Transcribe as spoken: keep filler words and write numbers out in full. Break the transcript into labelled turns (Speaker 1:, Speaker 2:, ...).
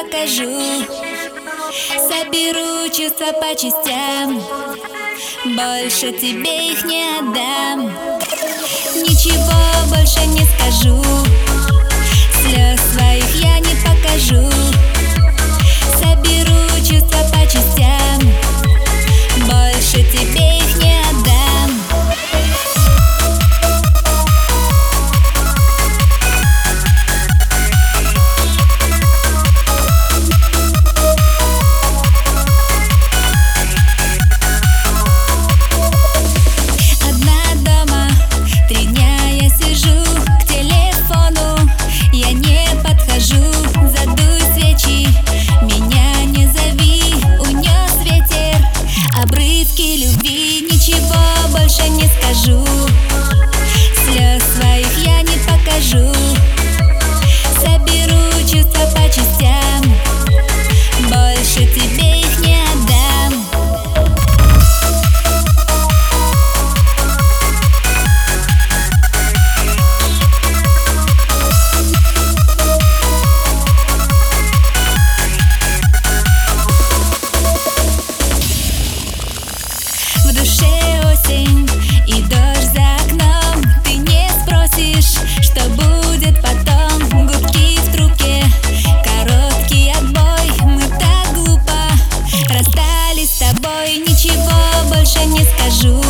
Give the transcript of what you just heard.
Speaker 1: покажу. Соберу чувства по частям, больше тебе их не отдам. Ничего больше не скажу, слез своих я не покажу. Соберу чувства по частям, больше тебе их не отдам. Больше не скажу, слез своих я не покажу. Соберу чувства по частям, больше тебе их не отдам. В душе осень и дождь за окном. Ты не спросишь, что будет потом. Гудки в трубке, короткий отбой. Мы так глупо расстались с тобой. Ничего больше не скажу,